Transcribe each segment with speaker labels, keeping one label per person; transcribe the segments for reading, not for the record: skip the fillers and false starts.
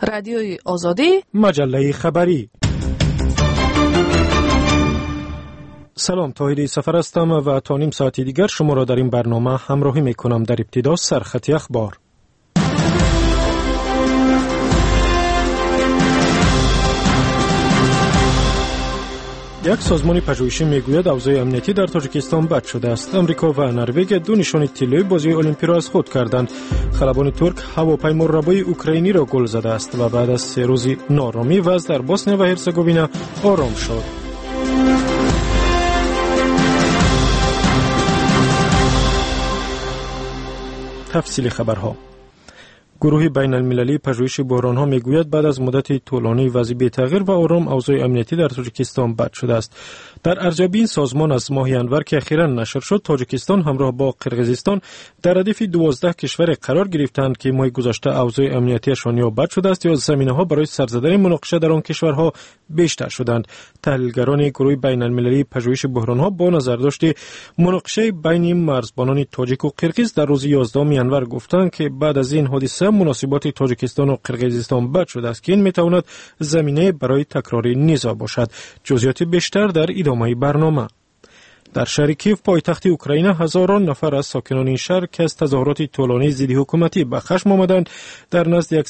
Speaker 1: رادیوی آزادی،
Speaker 2: مجله خبری. سلام، طاهری سفر هستم و تا نیم ساعتی دیگر شما را در این برنامه همراهی میکنم. در ابتدا سرخط اخبار. یک سازمان پژوهشی میگوید اوضاع امنیتی در تاجیکستان بد شده است. امریکا و نروژ دو نشان طلایی بازی المپیک را از خود کردند. خلبان ترک هواپیما ربای اوکراینی را گل زده است و بعد از 3 روز نارامی وضع در بوسنیا و هرزگوین آرام شد. تفصیل خبرها. گروه بین المللی پژوهش بحران‌ها میگوید بعد از مدت طولانی وضع بی‌تغییر و آرام اوضاع امنیتی در تاجیکستان بد شده است. در ارزیابی این سازمان از ماه انور که اخیراً نشر شد، تاجیکستان همراه با قرقیزستان در ردیف 12 کشور قرار گرفتند که ماه گذشته اوضاع امنیتیشان یا بد شده است یا زمینه‌ها برای سر زدن مناقشه در آن کشورها بیشتر شدند. تحلیلگران گروه بین المللی پژوهش بحران‌ها با نظرداشت مناقشه بین مرزبانان تاجیک و قرقیز در روز 11 انور گفتند که بعد از این حادثه مناسبات تاجیکستان و قرقیزستان بد شده است که این میتواند زمینه برای تکرار نزاع باشد. جزئیات بیشتر در ادامه برنامه. در شهر کیف پایتخت اوکراین هزاران نفر از ساکنان این شهر که از تظاهرات طولانی ضد حکومتی به خشم آمدند در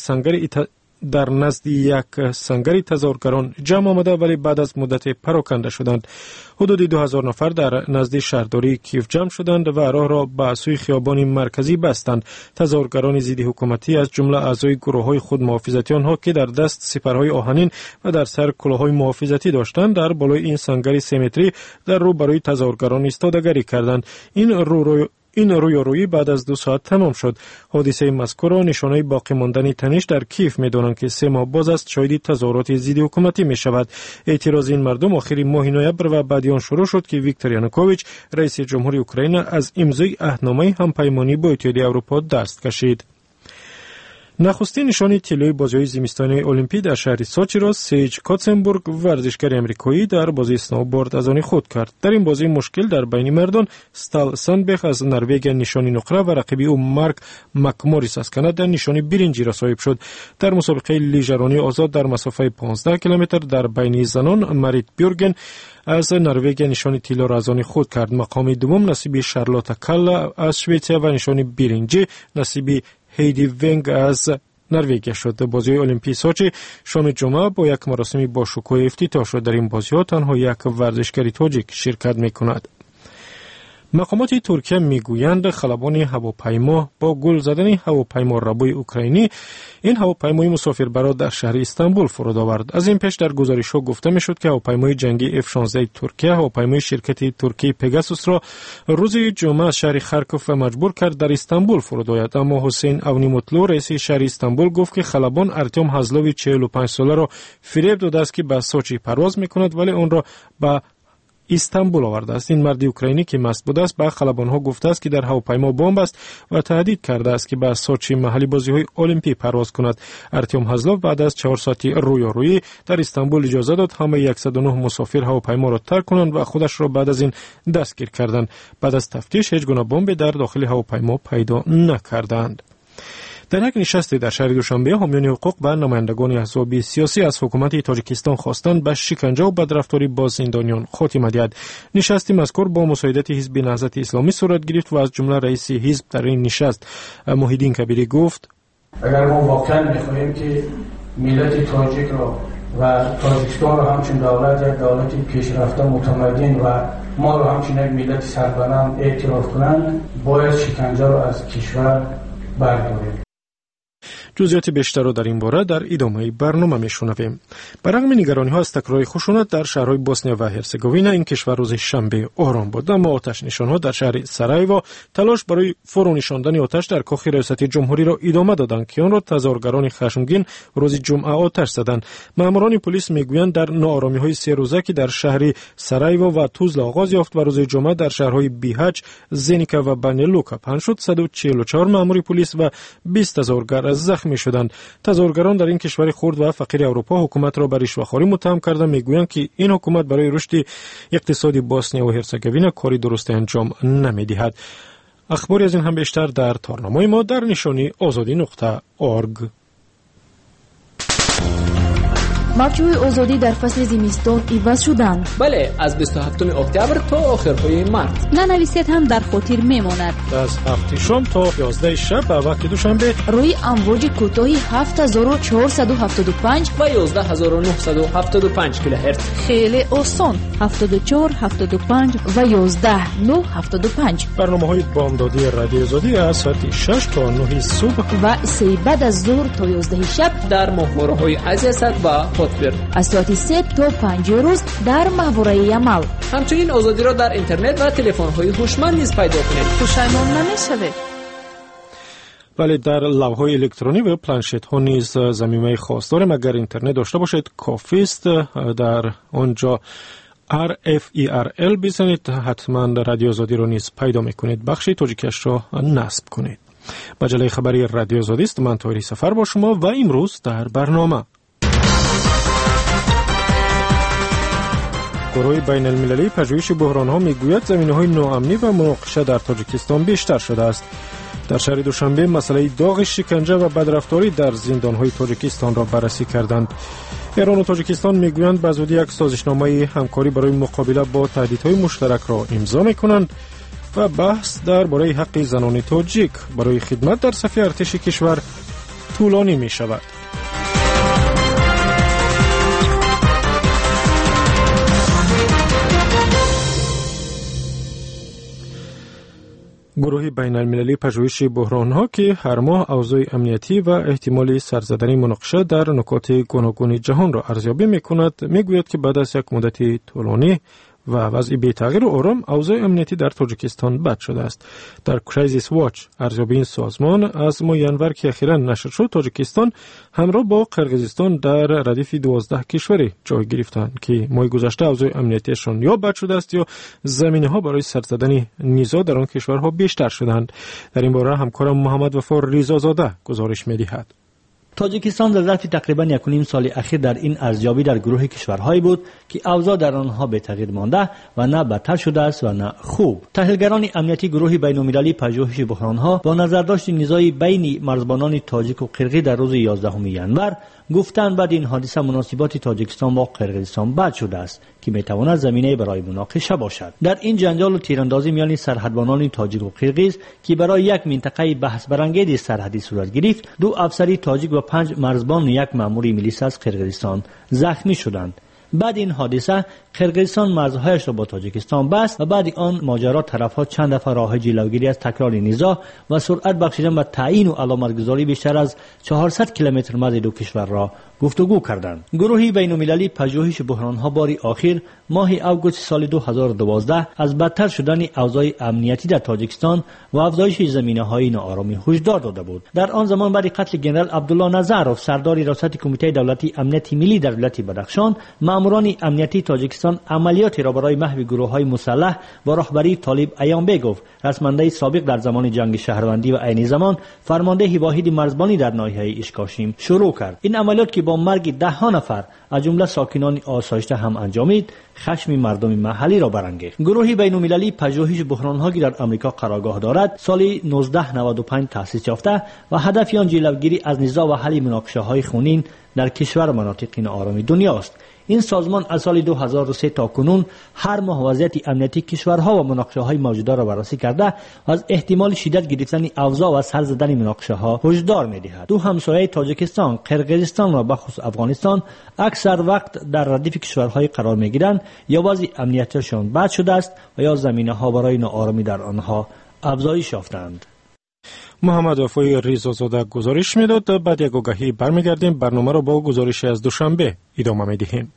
Speaker 2: نزد یک سنگر تظاهرگران جمع آمده ولی بعد از مدت پراکنده شدند. حدود 2000 نفر در نزد شهرداری کیف جمع شدند و راه را به سوی خیابان مرکزی بستند. تظاهرگران ضد حکومتی از جمله اعضای گروه‌های خودمحافظتی آنها که در دست سپرهای آهنین و در سر کلاه‌های محافظتی داشتند در بالای این سنگر 3 متری در روبروی تظاهرگران ایستادگی کردند. این رویارویی بعد از 2 ساعت تمام شد. حادثه مذکور را نشانه باقی ماندن تنش در کیف می‌دانند که 3 ماه باز است شاهد تظاهرات ضد حکومتی می‌شود. اعتراض این مردم آخر ماه نوامبر و بعد آن شروع شد که ویکتور یانوکوویچ رئیس جمهوری اوکراین از امضای عهدنامه همپیمانی با اتحادیه اروپا دست کشید. نخستین نشانی طلایی بازی‌های زمستانی المپیک در شهر سوچی را سیج کاتسنبورگ ورزشکار امریکایی در بازی اسنوبورد از آن خود کرد. در این بازی مشکل در بین مردان استال ساندبخ از نروژ نشانی نقره و رقیبی او مارک مکموریس از کانادا نشانی برنجی را صاحب شد. در مسابقه لیژرانی آزاد در مسافت 15 کیلومتر در بین زنان مریت بیورگن از نروژ نشانی طلا را از آن خود کرد. مقام دوم نصیب شارلوتا کالا از سوئیسرا و نشانی برنجی نصیب هیدی ونگ از نروژ شد. بازی المپیک سوچی شام جمعه با یک مراسم با شکوه افتتاح شد. در این بازی‌ها تنها یک ورزشکار تاجیک شرکت می‌کند. مقامات ترکیه میگویند خلبان هواپیما با گل زدن هواپیما ربای اوکراینی این هواپیمای مسافربران در شهر استانبول فرود آورد. از این پیش در گزارش‌ها گفته میشد که هواپیمای جنگی F-16 ترکیه هواپیمای شرکت ترکی پگاسوس را روز جمعه از شهر خارکوف مجبور کرد در استانبول فرود آید. اما حسین اونیموتلو رئیس شهر استانبول گفت که خلبان ارتیم هزلوی 45 ساله را فریب داده است که به سوچی پرواز میکند ولی آن را به استانبول آورده است. این مرد اوکراینی که مست بوده است به خلبان‌ها گفته است که در هواپیما بمب است و تهدید کرده است که به سوچی محلی بازی‌های المپیک پرواز کند. ارتیم هزلوف بعد از 4 ساعتی رویارویی در استانبول اجازه داد همه 109 مسافر هواپیما را ترک کنند و خودش را بعد از این دستگیر کردند. بعد از تفتیش هیچ گونه بمبی در داخل هواپیما پیدا نکردند. در یک نشست در شهر دوشنبه حامیان حقوق و نمایندگان احزاب سیاسی از حکومت تاجیکستان خواستند به شکنجه و بدرفتاری با زندانیان خاتمه دهد. نشست مذکور با مساعدت حزب نهضت اسلامی صورت گرفت و از جمله رئیس حزب در این نشست محیدین کبیری گفت:
Speaker 3: اگر ما واقعا می‌خواهیم که ملت تاجیک را و تاجیکستان را همچون دولت یک دولت پیشرفته متمدن و ما را همچون یک ملت سربلند اعتراف کنند، باید شکنجه را از کشور برداریم.
Speaker 2: جزئیات بیشتر را در این باره در ادامه برنامه میشنویم. بررغم نگرانی‌ها از تکرار خشونت در شهرهای بوسنیا و هرزگوین این کشور روز شنبه آرام بود، اما آتش نشان‌ها در شهر سرایوو تلاش برای فرو نشاندن آتش در کاخ ریاست جمهوری را ادامه دادند که آن را تظاهرگران خشمگین روز جمعه آتش زدند. ماموران پلیس میگویند در ناآرامی‌های 3 روزه که در شهر سرایوو و توزلا آغاز یافت و روز جمعه در شهرهای بیهاچ، زنیکا و بانیلوکا پنهان شد، 144 مامور پلیس و 20 تظاهرگر زخمی شدند. تظاهرگران در این کشور خرد و فقیر اروپا حکومت را به رشوه‌خواری متهم کردند. میگویند که این حکومت برای رشد اقتصادی بوسنیا و هرزگوین کاری درست انجام نمی‌دهد. اخباری از این هم بیشتر در تارنامه ما در نشانی azadi.org.
Speaker 1: مافچوی آزادی در فصل زمستان عوض شدند.
Speaker 4: بله، از 27 اکتبر تا آخرهای مارس.
Speaker 1: ننویسید هم در خاطر میماند.
Speaker 2: از 7 شام تا 11 شب به وقت دوشنبه
Speaker 1: روی امواج کوتاهی 7475
Speaker 4: و 11975 کیلوهرتز.
Speaker 1: خیلی آسان. 74 75 و 11 975.
Speaker 2: برنامه‌های بامدادی رادیو آزادی از ساعت 6 تا 9 صبح
Speaker 1: و 3 بعد از ظهر تا 11 شب
Speaker 4: در ماهواره‌های عزیزت و خاطر.
Speaker 1: از ساعت 3 تا 5 روز در ماهواره عمل.
Speaker 4: همچنین آزادی را در اینترنت و تلفن‌های هوشمند نیز پیدا کنید.
Speaker 1: پشیمان نمی‌شوید.
Speaker 2: بله، در لوح‌های الکترونی و پلنشت‌ها نیز ضمیمه خاص داریم. اگر اینترنت داشته باشید کافی است در آنجا RFERL بزنید، حتما رادیو آزادی رو نیز پیدا میکنید. بخش تاجیکش را نصب کنید. مجله خبری رادیو آزادی است. من طاهری سفر با شما و امروز در برنامه گروه بین المللی پژوهش بحران‌ها میگوید زمینه‌های ناامنی و مناقشه در تاجیکستان بیشتر شده است. در شهر دوشنبه مسئله داغ، شکنجه و بدرفتاری در زندان‌های تاجیکستان را بررسی کردند. ایران و تاجیکستان میگویند به زودی یک سازشنامه همکاری برای مقابله با تهدیدهای مشترک را امضا میکنند و بحث درباره حق زنان تاجیک برای خدمت در صف ارتش کشور طولانی می شود. گروه بین المللی پژوهش بحران‌ها که هر ماه اوضاع امنیتی و احتمال سرزدنی مناقشه در نقاط گوناگون جهان را ارزیابی می‌کند، می‌گوید که بعد از یک مدت طولانی و وضع بی‌تغییر و آرام اوضاع امنیتی در تاجیکستان بد شده است. در کرایسیس واچ ارزیابی این سازمان از ماه ینور که اخیراً نشر شد، تاجیکستان همراه با قرقیزستان در ردیف 12 کشوری جای گرفتند که ماه گذشته اوضاع امنیتیشان یا بد شده است یا زمینه‌ها برای سرزدن نزاع در آن کشورها بیشتر شدند. در این باره همکارم محمد وفار ریزازاده گزارش می‌دهد.
Speaker 5: تاجیکستان در ظرف تقریباً 1.5 سال اخیر در این ارزیابی در گروه کشورهایی بود که اوضاع در آنها به تغییر مانده و نه بدتر شده است و نه خوب. تحلیلگران امنیتی گروه بین‌المللی پژوهش بحران‌ها با نظرداشت نزاعی بین مرزبانان تاجیک و قرقی در روز 11 ینور گفتند بعد این حادثه مناسبات تاجیکستان با قرقیزستان بد شده است که میتواند زمینه برای مناقشه باشد. در این جنجال و تیراندازی میان سرحدبانان تاجیک و قرقیز که برای یک منطقه بحث برانگیز سرحدی صورت گرفت، 2 افسری تاجیک و 5 مرزبان یک مأمور میلیس از قرقیزستان زخمی شدند. بعد این حادثه قرقیزستان مرزهایش را با تاجیکستان بست و بعد آن ماجرا طرفها چند دفعه راه جلوگیری از تکرار نزاع و سرعت بخشیدن به تعیین و علامتگذاری بیشتر از 400 کیلومتر مرز دو کشور را گفتگو کردند. گروهی بین‌المللی پژوهش بحران‌ها باری آخر ماه اوگوست سال 2012 از بدتر شدن اوضاع امنیتی در تاجیکستان و افزایش زمینه‌های ناآرامی هشدار داده بود. در آن زمان بعد قتل ژنرال عبدالله نظرов سردار ریاست کمیته دولتی امنیت ملی در ولایت بدخشان، ماموران امنیتی تاجیکستان عملیاتی را برای محو گروه‌های مسلح با رهبری طالب ایانبگوف، رسمنده سابق در زمان جنگ شهروندی و عین زمان فرمانده واحد مرزبانی در ناحیه اشکاشیم شروع کرد. این عملیات که با مرگ 10 نفر از جمله ساکنان آسایشته هم انجامید، خشم مردم محلی را برانگیخت. گروه بین‌المللی پژوهش بحران‌ها که در آمریکا قرارگاه دارد، سال 1995 تأسیس یافته و هدف آن جلوگیری از نزاع و حل مناقشه‌های خونین در کشور و مناطق ناآرام دنیا است. این سازمان از سال 2003 تا کنون هر ماه وضعیت امنیتی کشورها و مناقشه‌های موجوده را بررسی کرده و از احتمال شدت گرفتن اوضاع و سر زدن مناقشه‌ها هشدار می‌دهد. 2 همسایه تاجیکستان، قرقیزستان و بخصوص افغانستان اکثر وقت در ردیف کشورهای قرار می‌گیرند یا وضع امنیتیشان بد شده است و یا زمینه‌ها برای ناآرامی در آنها افزایش یافتند.
Speaker 2: محمد وفای ریزازاده گزارش میداد. بعد یک آگهی برمیگردیم. برنامه را با گزارش از دوشنبه ادامه میدهیم.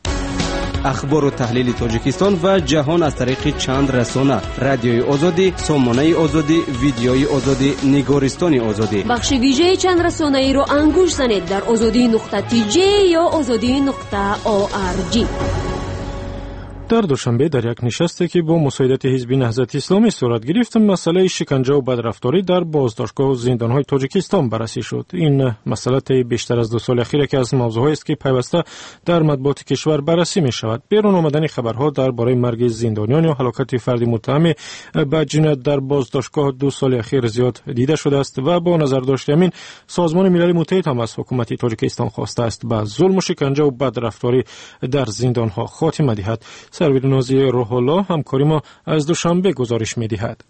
Speaker 6: اخبار و تحلیل تاجیکستان و جهان از طریق چند رسانه: رادیوی آزادی، سامانه آزادی، ویدیوی آزادی، نگارستان آزادی.
Speaker 7: بخش ویژه چند رسانه ای رو انگوش زنید در azadi.tj یا azadi.org.
Speaker 2: در دوشنبه در یک نشستی که با مساعدت حزب نهضت اسلامی صورت گرفت، مسئله شکنجه و بدرفتاری در بازداشتگاه و زندان‌های تاجیکستان بررسی شد. این مسئله طی بیشتر از 2 سال اخیر که از موضوعی است که پیوسته در مطبوعات کشور بررسی می شود. بیرون آمدن خبرها درباره مرگ زندانیان و هلاکت فردی متهم به جنایت در بازداشتگاه 2 سال اخیر زیاد دیده شده است و با نظر داشت همین سازمان ملل متحد هم از حکومت تاجیکستان خواسته است به ظلم و شکنجه و بدرفتاری در زندان‌ها خاتمه دهد. سرویر نازی روح الله همکاری ما از دوشنبه گزارش می‌دهد.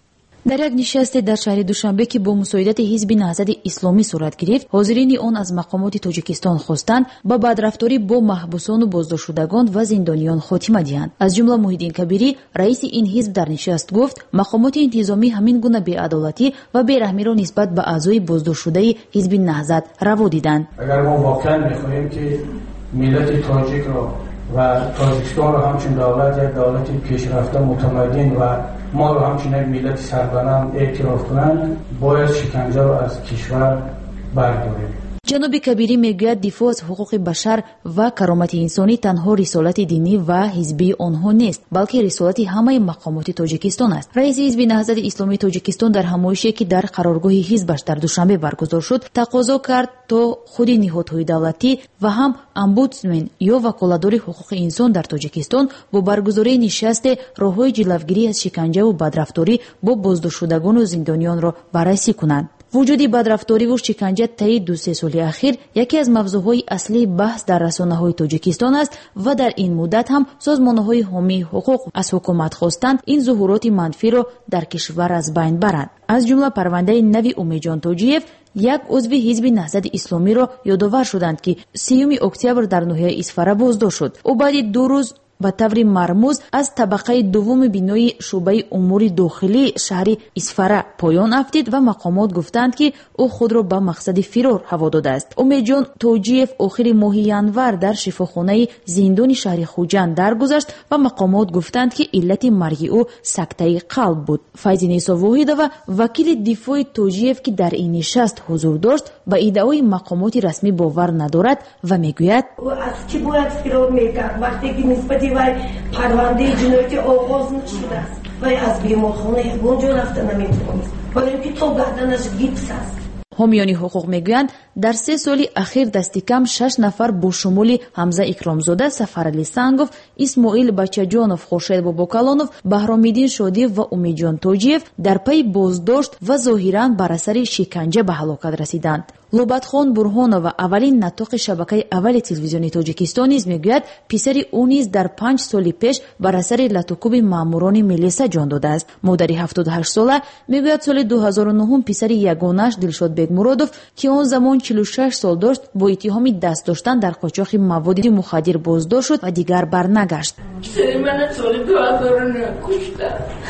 Speaker 1: در یک نشست در شهر دوشنبه که با مساعدت حزب نهضت اسلامی صورت گرفت، حاضرین آن از مقامات تاجیکستان خواستند با بدرفتاری با محبوسان و بازداشتشدگان و زندانیان خاتمه دهند. از جمله محیدین کبیری رئیس این حزب در نشست گفت مقامات انتظامی همین گونه بی‌عدالتی و بی‌رحمی را نسبت به اعضای بازداشتشده حزب نهضت روا دیدند.
Speaker 3: اگر ما واقعا می‌خواهیم که ملت تاجیک را و تاجیکستان را همچون دولت پیشرفته متمدن و ما را همچون یک ملت سربلند اعتراف کنند، باید شکنجه را از کشور برداریم.
Speaker 1: جناب کبیری میگوید دفاع از حقوق بشر و کرامت انسانی تنها رسالت دینی و حزبی آنها نیست، بلکه رسالت همه مقامات تاجیکستان است. رئیس حزب نهضت اسلامی تاجیکستان در همایشی که در قرارگاه حزبش در دوشنبه برگزار شد تقاضا کرد تا خود نهادهای دولتی و هم امبودسمن یا وکالتدار حقوق انسان در تاجیکستان با برگزاری نشست راههای جلوگیری از شکنجه و بدرفتاری با بازداشتشدگان و زندانیان را بررسی کنند. وجود بدرفتاری و شکنجه طی 2-3 سال اخیر یکی از موضوعهای اصلی بحث در رسانه‌های تاجیکستان است و در این مدت هم سازمان‌های حامی حقوق از حکومت خواستند این ظهورات منفی را در کشور از بین برند. از جمله پرونده نوی امیدجان توجییف، یک عضو حزب نهضت اسلامی را یادآور شدند که 3 اکتبر در ناحیه اسفره بازداشت شد. او بعد 2 روز به طور مرموز از طبقه دوم بینای شعبه امور داخلی شهر اسفره پایان افتید و مقامات گفتند که او خود را به مقصد فرار هوا داده است. امیدجان توجییف آخر ماه ینور در شفاخانه زندان شهر خوجند درگذشت و مقامات گفتند که علت مرگ او سکته قلب بود. فیض نیسا واحدова وکیل دفاع توجییف که در این نشست حضور داشت به ادعای مقامات رسمی باور ندارد و میگوید
Speaker 8: او از کی باید فرار میکرد وقتی که نسبت و پرونده جنایتی آغاز نشده است و از بیمارخانه اونجا رفته نمیتونست برای اینکه تا گردنش گیپس است.
Speaker 1: حامیان حقوق میگویند در 3 سال اخیر دست کم 6 نفر با شمول حمزه اکرامزاده، سفرعلی سنگوف، اسماعیل بچه‌جانов، خورشید باباکالانов، بهرام‌الدین شادی و امیدجان توجییف در پی بازداشت و ظاهراً بر اثر شکنجه به هلاکت رسیدند. لوباتخون برهانова اولین نطق شبکه اول تلویزیونی تاجیکستان نیز میگوید پسر او نیز در 5 سال پیش بر اثر لطوکوب ماموران ملیسا جان داده است. مادر 78 ساله میگوید سال 2009 پسر یگانه‌اش دلشاد بیگ مرادوف که آن زمان 46 سال داشت با اتهام دست داشتن در قاچاق مواد مخدر بازداشت شد و دیگر برنگشت.
Speaker 9: پسر من سال 2009 کشته.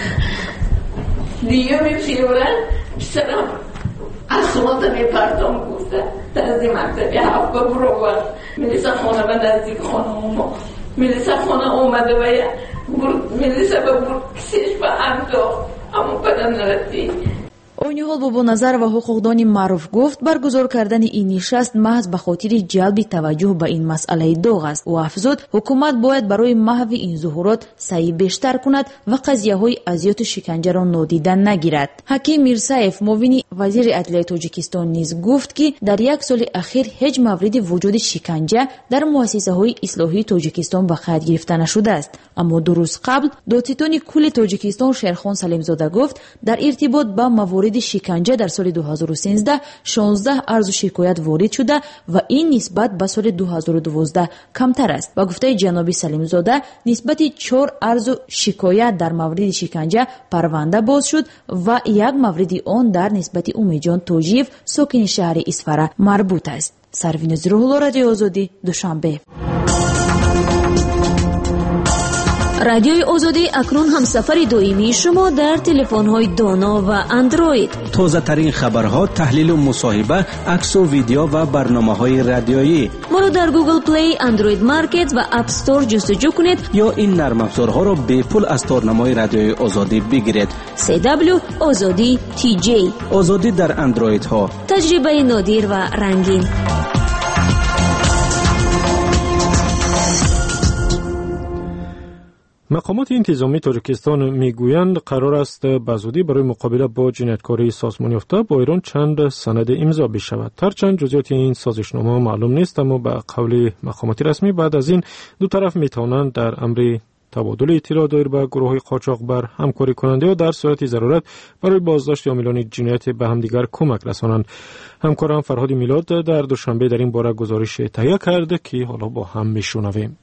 Speaker 9: دیگه میپسیورن پسرم اصلا میپردم گفته در این مکتبی 7 برو میلیسا خانه و نزدیک خانه ما میلیسا خانه اومده و میلیسا به کسیش به انداخت اما بدن نردی.
Speaker 1: اوینحال بابا نظر و حقوقدان معروف گفت برگزار کردن این نشست محض به خاطر جلب توجه به این مسئله داغ است و افزود حکومت باید برای محو این ظهورات سعی بیشتر کند و قضیه‌های اذیت و شکنجه را نادیده نگیرد. حکیم میرسایف معاون وزیر عدلیه تاجیکستان نیز گفت که در 1 سال اخیر هیچ مورد وجود شکنجه در مؤسسه‌های اصلاحی تاجیکستان به قید گرفته نشده است. اما 2 روز قبل دادستان کل تاجیکستان شیرخان سلیمزاده گفت در ارتباط با موارد شکنجه در سال 2013 16 عرض شکایت وارد شده و این نسبت به سال 2012 کمتر است. با گفته جناب سلیمزاده نسبت 4 عرض شکایت در مورد شکنجه پرونده باز شد و 1 مورد آن در نسبت امیدجان توجییف ساکن شهر اسفره مربوط است. سروین زروح‌الله، رادیو آزادی، دوشنبه.
Speaker 7: رادیوی آزادی اکنون هم سفر دائمی شما در تلفن‌های دانا و اندروید.
Speaker 6: تازه ترین خبرها، تحلیل و مصاحبه، عکس و ویدیو و برنامه‌های رادیویی.
Speaker 7: ما را در گوگل پلی، اندروید مارکت و اپ استور جستجو کنید
Speaker 6: یا این نرم افزارها را به پول از تارنمای رادیوی آزادی بگیرید.
Speaker 7: CW آزادی TJ.
Speaker 6: آزادی در اندروید ها.
Speaker 7: تجربه نادر و رنگین.
Speaker 2: مقامات انتظامی تاجیکستان میگویند قرار است بزودی برای مقابله با جنایتکاری سازمان یافته با ایران چند سند امضا بشود. هرچند جزئیات این سازشنامه معلوم نیست، اما به قول مقامات رسمی بعد از این دو طرف میتوانند در امر تبادل اطلاع دایر به گروه‌های قاچاق بر همکاری کننده و در صورت ضرورت برای بازداشت عاملان جنایت به همدیگر کمک رسانند. همکارم فرهاد میلاد در دوشنبه در این باره گزارش تهیه کرده که حالا با هم میشنویم.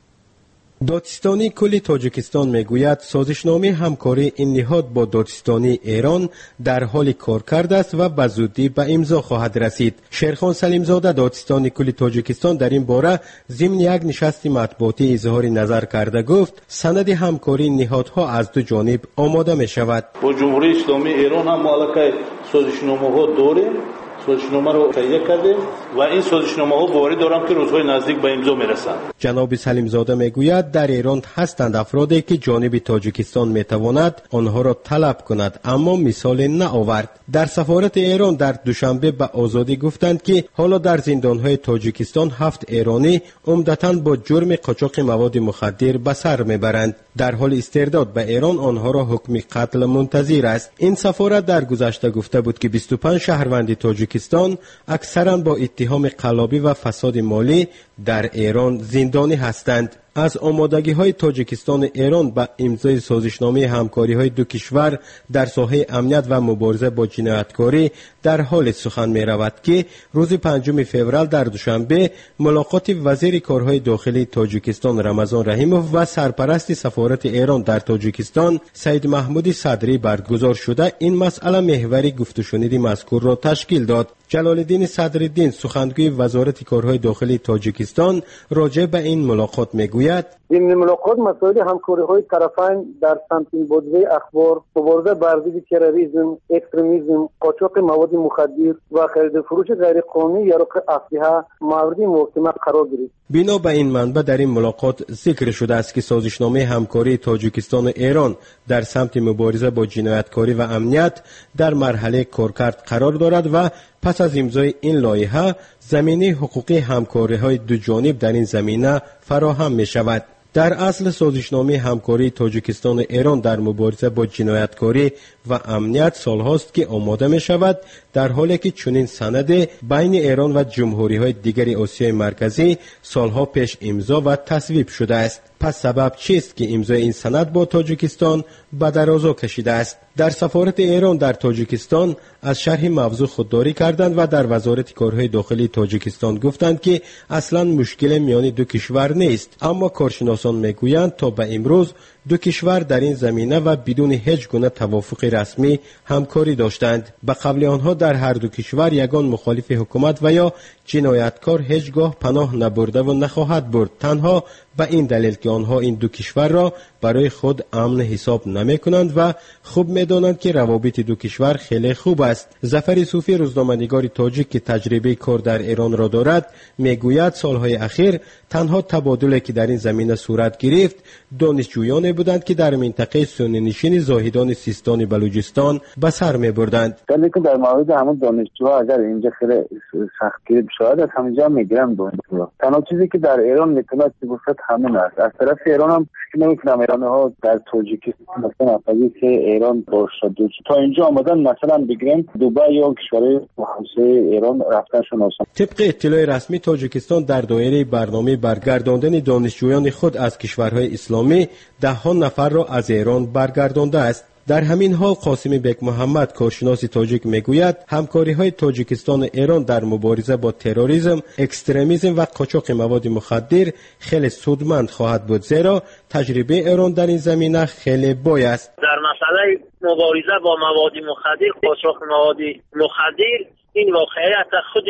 Speaker 10: دادستانی کل تاجیکستان میگوید سازشنامه همکاری این نهاد با دادستانی ایران در حال کار کرده است و به زودی به امضا خواهد رسید. شیرخان سلیمزاده دادستانی کل تاجیکستان در این باره ضمن یک نشست مطبوعاتی اظهار نظر کرده گفت سند همکاری نهادها از دو جانب آماده می شود.
Speaker 11: با جمهوری اسلامی ایران هم معلقه سازشنامه ها داریم، سازشنامه رو تهیه کردیم و این سازشنامه ها باوری دارم که روزهای نزدیک به امضا میرسند.
Speaker 10: جناب سلیمزاده میگوید در ایران هستند افرادی که جانب تاجیکستان میتواند آنها را طلب کند، اما مثال نآورد. در سفارت ایران در دوشنبه به آزادی گفتند که حالا در زندانهای تاجیکستان 7 ایرانی عمدتاً با جرم قاچاق مواد مخدر به سر میبرند. در حال استرداد به ایران آنها را حکم قتل منتظر است. این سفارت در گذشته گفته بود که 25 شهروند تاجیکستان اکثراً با اتهام قلابی و فساد مالی در ایران زندانی هستند. از آمادگی‌های تاجیکستان ایران به امضای سازشنامه همکاری‌های دو کشور در ساحه امنیت و مبارزه با جنایتکاری در حال سخن می‌رود که روز 5 فوریه در دوشنبه ملاقات وزیر کارهای داخلی تاجیکستان رمضان رحیموف و سرپرست سفارت ایران در تاجیکستان سید محمود صدری برگزار شده این مسئله محور گفت و شنید مذکور را تشکیل داد. جلال الدین صدرالدین سخنگوی وزارت کارهای داخلی تاجیکستان راجع به این ملاقات میگوید
Speaker 12: این ملاقات مسائل همکاری‌های طرفین در سمت بودجه اخبار، مبارزه با ضد تروریسم، اکستریمیسم، قاچاق مواد مخدر و خرید و فروش غیرقانونی یا اسلحه مورد محاکمه قرار گرفت.
Speaker 10: بنا به این منبع در این ملاقات ذکر شده است که سازشنامه همکاری تاجیکستان و ایران در سمت مبارزه با جنایتکاری و امنیت در مرحله کارکرد قرار دارد و پس از امضای این لایحه زمینه حقوقی همکاری‌های دو جانب در این زمینه فراهم می شود. در اصل سازشنامه همکاری تاجیکستان و ایران در مبارزه با جنایتکاری و امنیت سالهاست که آماده می شود، در حالی که چنین سند بین ایران و جمهوری‌های دیگر آسیای مرکزی سالها پیش امضا و تصویب شده است. پس سبب چیست که امضای این سند با تاجیکستان به درازا کشیده است؟ در سفارت ایران در تاجیکستان از شرح موضوع خودداری کردند و در وزارت کارهای داخلی تاجیکستان گفتند که اصلا مشکل میان دو کشور نیست، اما کارشناسان میگویند تا به امروز دو کشور در این زمینه و بدون هیچ گونه توافق رسمی همکاری داشتند. به قول آنها در هر دو کشور یگان مخالف حکومت و یا جنایتکار هیچگاه پناه نبرده و نخواهد برد، تنها به این دلیل که آنها این دو کشور را برای خود امن حساب نمی کنند و خوب می دانند که روابط دو کشور خیلی خوب است. ظفر صوفی روزنامه‌نگار تاجیک که تجربه کار در ایران را دارد میگوید سالهای اخیر تنها تبادلی که در این زمینه صورت گرفت دانشجویانی بودند که در منطقه سنی نشین زاهدان سیستان بلوچستان به سر می بردند.
Speaker 12: لیکن در مورد همون دانشجوها اگر اینجا خیلی سختگیری بشه از همینجا میگیرن دانشجوها. تنها چیزی که در ایران میتونه بگوشد همین است. از طرف ایران هم نمیتونم ایرانی ها در تاجیکستان مثلا افرادی که ایران باشد تا اینجا آمدن مثلا بگیرن دبی یا کشورهای همسایه ایران رفتنشون آسان.
Speaker 10: طبق اطلاع رسمی تاجیکستان در دایره برنامه برگرداندن دانشجویان خود از کشورهای اسلامی 10 نفر را از ایران برگردانده است. در همین حال قاسم بیگ محمد کارشناس تاجیک میگوید همکاری‌های تاجیکستان و ایران در مبارزه با تروریسم، اکستریمیسم و قاچاق مواد مخدر خیلی سودمند خواهد بود، زیرا تجربه ایران در این زمینه خیلی بای است.
Speaker 13: در مسئله مبارزه با مواد مخدر، قاچاق مواد مخدر، این واقعیت خود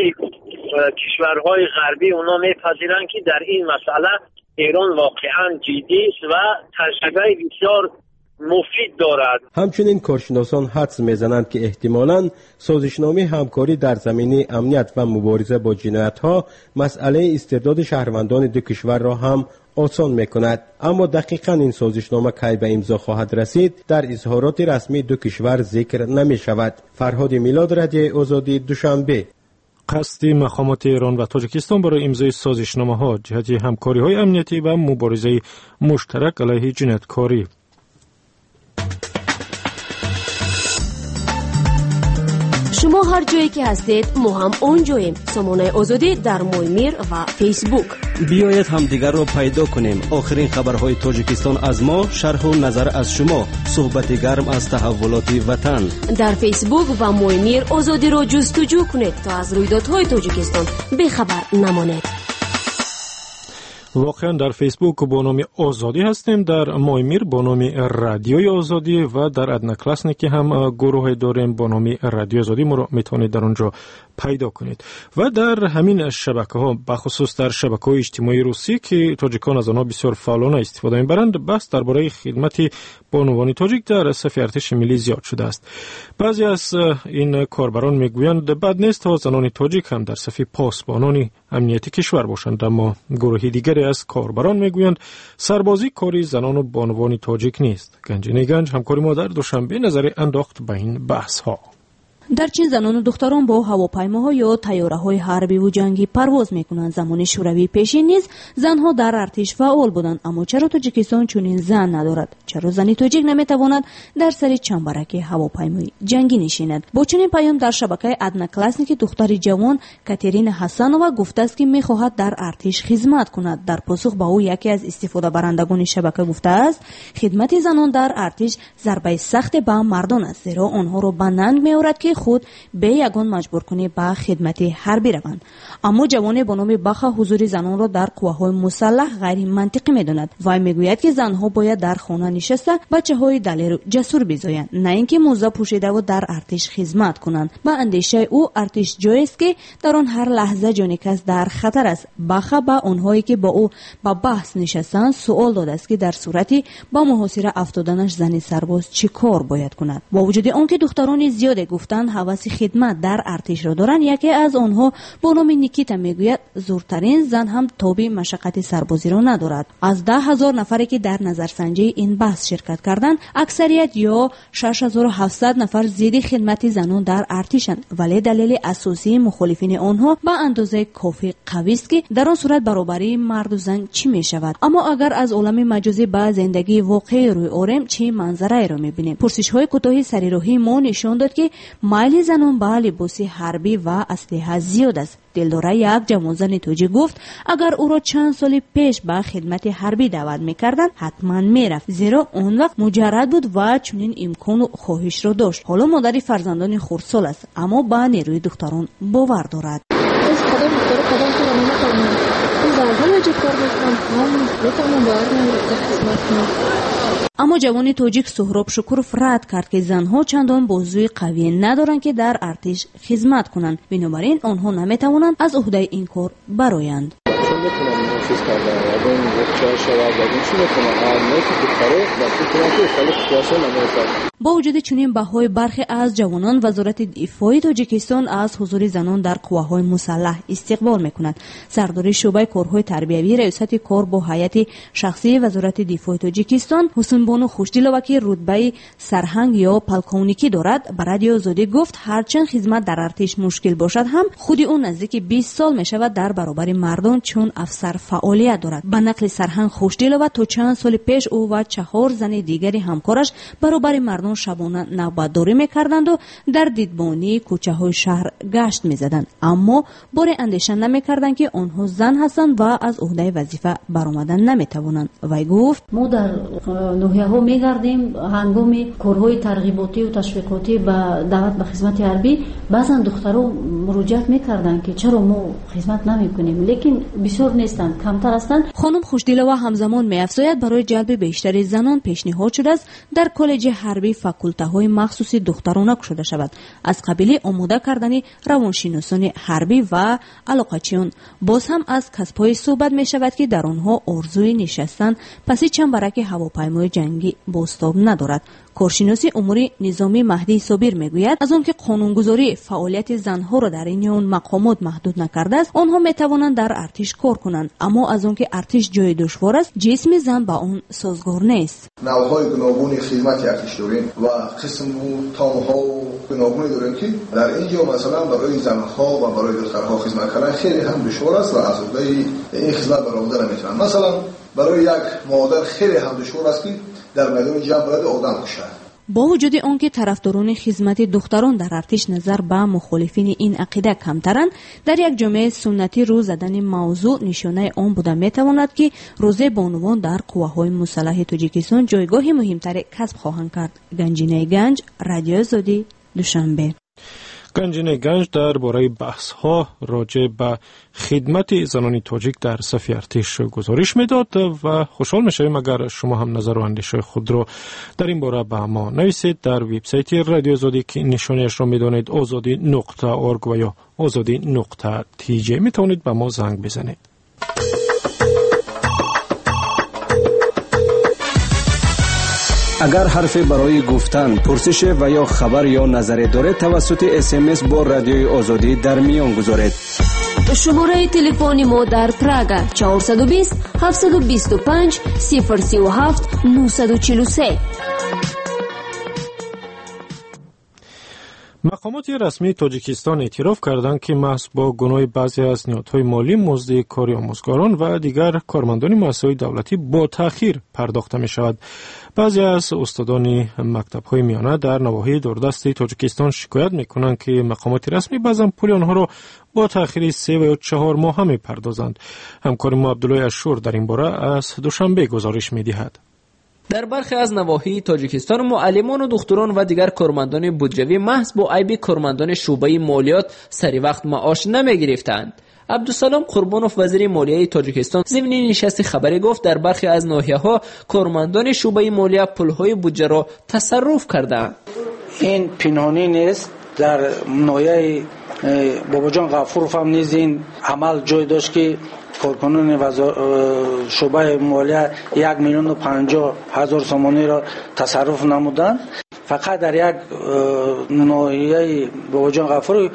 Speaker 13: کشورهای غربی اونا میپذیرند که در این مسئله ایران واقعا جدی است و تجربه بسیار مفید دارد.
Speaker 10: همچنین کارشناسان حدس میزنند که احتمالاً سازشنامه همکاری در زمینه امنیت و مبارزه با جنایت‌ها مسئله استرداد شهروندان دو کشور را هم آسان میکند، اما دقیقاً این سازشنامه کی به امضا خواهد رسید در اظهارات رسمی دو کشور ذکر نمی شود. فرهاد میلاد، رادیوی آزادی، دوشنبه.
Speaker 2: قصد مقامات ایران و تاجیکستان برای امضای سازشنامه‌ها جهت همکاری‌های امنیتی و مبارزه مشترک علیه جنایتکاری.
Speaker 7: شما هر جایی که هستید ما هم اونجاییم. سامانه آزادی در مایمیر و فیسبوک.
Speaker 6: بیایید همدیگر را پیدا کنیم. آخرین خبرهای تاجیکستان از ما، شرح و نظر از شما، صحبت گرم از تحولات وطن.
Speaker 7: در فیسبوک و مایمیر آزادی را جستجو کنید تا از رویدادهای تاجیکستان بیخبر نمانید.
Speaker 2: واقعا در فیسبوک با نام آزادی هستیم، در مایمیر با نام رادیوی آزادی و در ادنا کلاسنیک هم گروه داریم با نام رادیو آزادی. ما رو میتونید در اونجا پیدا کنید و در همین شبکه ها بخصوص در شبکه های اجتماعی روسی که تاجیکان از آنها بسیار فعالانه استفاده میبرند، بس درباره خدمت بانوان تاجیک در صف ارتش ملی زیاد شده است. بعضی از این کاربران میگویند بد نیست تا زنان تاجیک هم در صف پاسبانان امنیتی کشور باشند، اما گروه دیگری از کاربران میگویند سربازی کاری زنان و بانوان تاجیک نیست. گنجینه گنج همکاری ما در دوشنبه نظر انداخت به این بحث ها.
Speaker 14: در چین زنان و دختران با هواپیماها یا طیاره‌های حربی و جنگی پرواز میکنند. زمان شوروی پیشین نیز زنها در ارتش فعال بودند، اما چرا تاجیکستان چنین زن ندارد؟ چرا زنی تاجیک نمیتواند در سر چنبرک هواپیمای جنگی نشیند؟ با چنین پیام در شبکه ادنا کلاسنیک دختر جوان کاترین حسنووا گفته است که میخواهد در ارتش خدمت کند. در پاسخ به او یکی از استفاده برندگان شبکه گفته است خدمت زنان در ارتش ضربه سخت به مردان است، زیرا آنها را به ننگ میآورد که خود به یگان مجبور کنی به خدمت حربی روند. اما جوان با نام بخا حضور زنان را در قواهای مسلح غیر منطقی میداند. وی میگوید که زنها باید در خانه نشسته بچه‌های دلیر و جسور بزایند، نه اینکه موزه پوشیده و در ارتش خدمت کنند. با اندیشه او ارتش جایی است که در آن هر لحظه جان کس در خطر است. بخا با آنهایی که با او با بحث نشستند سوال داده است که در صورتی با محاصره افتادنش زن سرباز چه کار باید کند. با وجود آنکه دختران زیاد گفتند هوس خدمت در ارتش را دارند، یکی از آنها با نام نیکیتا میگوید زورترین زن هم تاب مشقت سربازی را ندارد. از 10,000 نفری که در نظرسنجی این بحث شرکت کردند، اکثریت یا 6,700 نفر ضد خدمت زنان در ارتشند، ولی دلیل اساسی مخالفین آنها به اندازه کافی قوی است که در آن صورت برابری مرد و زن چی می شود. اما اگر از عالم مجازی به زندگی واقعی روی آوریم چه منظره را میبینیم؟ پرسش‌های کوتاه سریراهی ما نشان داد که مایل زنان به لباس حربی و اسلحه زیاد است. دلداره یک جوان زن تاجیک گفت اگر او را چند سال پیش به خدمت حربی دعوت میکردند حتما میرفت، زیرا اون وقت مجرد بود و چنین امکان و خواهش را داشت. حالا مادر فرزندان خردسال است، اما به نیروی دختران باور دارد. اما جوان تاجیک سهراب شکروف رد کرد که زنها چندان بازوی قوی ندارند که در ارتش خدمت کنند، بنابراین آنها نمیتوانند از عهده این کار برآیند. با وجود چنین بهای برخی از جوانان وزارت دفاع تاجیکستان از حضور زنان در قواهای مسلح استقبال میکند. سردار شعبه کارهای تربیوی ریاست کار با هیئت شخصی وزارت دفاع تاجیکستان حسین بانو خوشدلووا که رتبه سرهنگ یا پلکونیکی دارد به رادیو آزادی گفت هرچند خدمت در ارتش مشکل باشد هم خودی او نزدیک 20 سال میشود در برابر مردان چون افسر فعالیت دارد. به نقل سرهنگ خوشدلووا تا چند سال پیش او و 4 زن دیگری همکارش برابر مردان شبانه نوبتداری میکردند و در دیدبانی کوچه های شهر گشت میزدند، اما بار اندیشه نمیکردند که آنها زن هستند و از عهده وظیفه برآمدن نمیتوانند. وی گفت
Speaker 15: ما در ناحیه ها میگردیم، هنگام کارهای ترغیباتی و تشویقاتی به دعوت به خدمت حربی بعضا دخترها مراجعت میکردند که چرا ما خدمت نمیکنیم، لیکن بسیار نیستند، کمتر هستند.
Speaker 14: خانم خوشدلووا همزمان می‌افزاید برای جلب بیشتر زنان پیشنهاد شده است در کالج حربی فاکولته های مخصوصی دخترانه شده شود، از قبیل آماده کردن روانشناسان حربی و علاقچیان. باز هم از کسب‌های صحبت می شود که در آنها آرزوی نشستن پس چنبرک هواپیمای جنگی بازتاب ندارد. کارشناسی امور نظامی مهدی صابر میگوید از آنکه قانونگذاری فعالیت زنها را در این مقامات محدود نکرده است، آنها میتوانند در ارتش کار کنند، اما از آنکه ارتش جای دشوار است، جسم زن با آن سازگار نیست.
Speaker 16: نوع‌های گوناگون خدمت ارتش داریم و قسم و تام‌ها و گوناگونی داریم که در اینجا مثلا برای زنها و برای دخترها خدمت کردن خیلی هم دشوار است و آزاده این خدمت برآورده نمیتونن. مثلا برای یک مادر خیلی هم دشوار است که در میدان جنگ باید آدم کشد.
Speaker 14: با وجود آنکه طرفداران خدمت دختران در ارتش نظر به مخالفین این عقیده کمترند، در یک جامعه سنتی روز زدن موضوع نشانه آن بوده میتواند که روزه بانوان در قوه‌های مسلح تاجیکستان جایگاه مهمتری کسب خواهند کرد. گنجینه گنج، رادیو آزادی، دوشنبه.
Speaker 2: گنجینه گنج درباره بحث‌ها راجع به خدمت زنان تاجیک در صف ارتش گزارش میداد و خوشحال میشویم اگر شما هم نظر و اندیشه خود را در این باره به ما نویسید در وبسایت رادیو آزادی که نشانش را میدانید azadi.org و یا azadi.tj میتونید به ما زنگ بزنید.
Speaker 6: اگر حرفی برای گفتن، پرسش و یا خبر یا نظری دارید توسط SMS با رادیوی آزادی در میان گذارید.
Speaker 7: شماره تلفن ما در پراگ 420 725 037 943.
Speaker 2: مقامات رسمی تاجیکستان اعتراف کردند که محض با گناه بعضی از نهادهای مالی مزد کاری آموزگاران و دیگر کارمندان مؤسسات دولتی با تأخیر پرداخته می شود. بعضی از استادان مکتب‌های میانه در نواحی دوردست تاجیکستان شکایت می‌کنند که مقامات رسمی بعضا پول آنها را با تأخیر 3 و یا 4 ماه می‌پردازند. همکار ما عبدالله اشور در این باره از دوشنبه گزارش می‌دهد.
Speaker 4: در برخی از نواحی تاجیکستان معلمان و دکتران و دیگر کارمندان بودجوی محض با عیب کارمندان شعبه مالیات سری وقت معاش نمی‌گرفتند. عبدالسلام قربانوف وزیر مالیه تاجیکستان ضمن نشست خبری گفت در برخی از ناحیه‌ها کارمندان شعبه مالیه پول‌های بودجه را تصرف کردند.
Speaker 17: این پنهانی نیست. در ناحیه باباجان غفورов هم نیز این عمل جای داشت که کارکنان شعبه مالیه 1,50,000 سامانی را تصرف نمودند. فقط در یک ناحیه باباجان غفور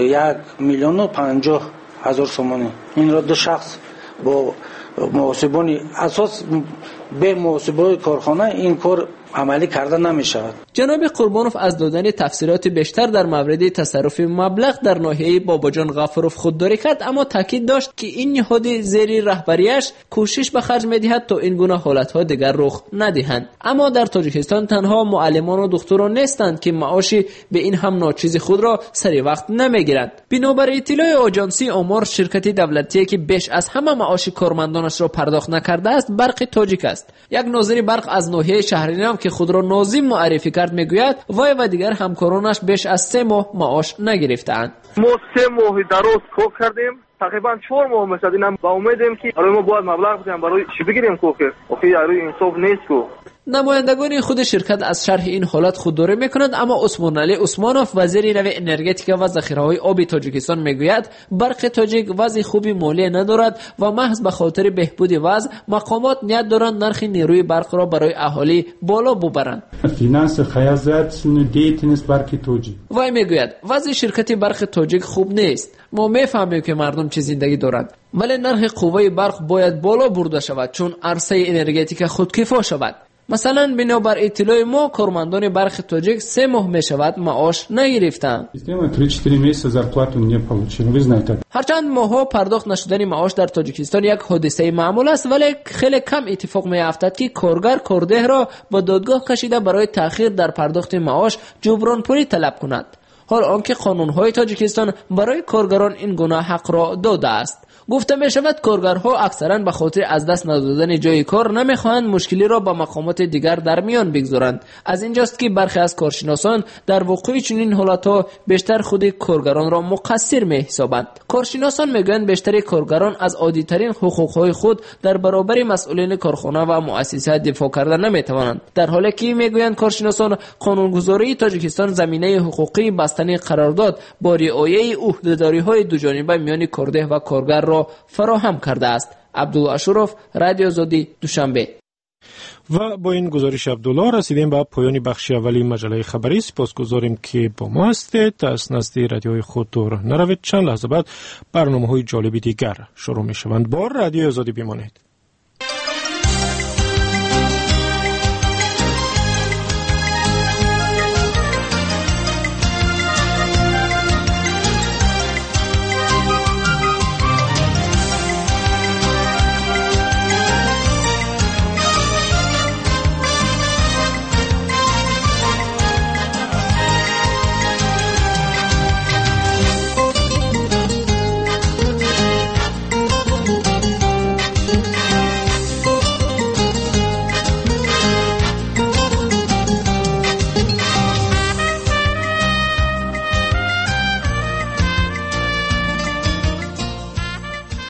Speaker 17: 1,50,000 سامانی این را دو شخص با محاسبان اساس به محاسبه کارخانه این کار عملی کرده نمی شود.
Speaker 4: جناب قربانوف از دادن تفسیرات بیشتر در مورد تصرف مبلغ در ناحیه باباجان غفوروف خودداری کرد، اما تاکید داشت که این نهاد زیر رهبریش کوشش به خرج می‌دهد تا این گونه حالت‌ها دیگر رخ ندهند. اما در تاجیکستان تنها معلمان و دکتران نیستند که معاشی به این هم ناچیز خود را سری وقت نمی‌گیرند. بنابر اطلاع آژانسی آمار شرکت دولتی که بیش از همه معاش کارمندانش را پرداخت نکرده است برق تاجیک است. یک ناظر برق از ناحیه شهرینام که خود را ناظم معرفی کرد میگوید وای و دیگر همکارانش بیش از 3 ماه معاش نگرفتند.
Speaker 18: ما 3 ماه درست کار کردیم، تقریبا 4 ماه میشد. اینم با امیدیم که برای ما باید مبلغ بدیم برای چی بگیریم کار. اوکی یاری انصاف نیست کو.
Speaker 4: نمایندگان خود شرکت از شرح این حالت خودداری میکنند، اما عثمان علی عثمانوف وزیر نوی انرژتیک و ذخیره‌های آب تاجیکستان میگوید برق تاجیک وضع خوبی مالی ندارد و محض به خاطر بهبود وضع مقامات نیت دارند نرخ نیروی برق را برای اهالی بالا ببرند.
Speaker 19: فینانس خیازات دیتنس برق تاجیک.
Speaker 4: وای میگوید وضع شرکت برق تاجیک خوب نیست. ما میفهمیم که مردم چه زندگی دارند، ولی نرخ قوه برق باید بالا برده شود چون عرصه انرژتیک خودکفا شود. مثلا بنابر اطلاع ما کارمندان برق تاجیک 3 ماه می شود معاش نگرفتند. هرچند ماها پرداخت نشدن معاش در تاجیکستان یک حادثه معمول است، ولی خیلی کم اتفاق می افتد که کارگر کارده را به دادگاه کشیده برای تأخیر در پرداخت معاش جبران پولی طلب کند. حال آنکه قانون‌های تاجیکستان برای کارگران این گونه حق را داده است. گفته می شود کارگرها اکثرا به خاطر از دست ندادن جای کار نمیخواهند مشکلی را با مقامات دیگر در میان بگذارند. از اینجاست که برخی از کارشناسان در وقوع چنین حالتها بیشتر خود کارگران را مقصر می حسابند. کارشناسان میگویند بیشتر کارگران از عادی‌ترین حقوقهای خود در برابر مسئولین کارخانه و مؤسسات دفاع کرده نمیتوانند، در حالی که میگویند کارشناسان قانونگذاری تاجیکستان زمینه حقوقی بستن قرارداد با رعایت عهده‌داری‌های دوجانبه میان کارده و کارگر را فراهم کرده است. عبدالله اشرف، رادیو آزادی، دوشنبه.
Speaker 2: و با این گزارش عبدالله رسیدیم به پایان بخش اولی مجله خبری. سپاسگزاریم که با ما هستید. از نزد رادیوی خود دور نروید. چند لحظه بعد برنامه‌های جالبی دیگر شروع می‌شوند. با رادیو آزادی بمانید.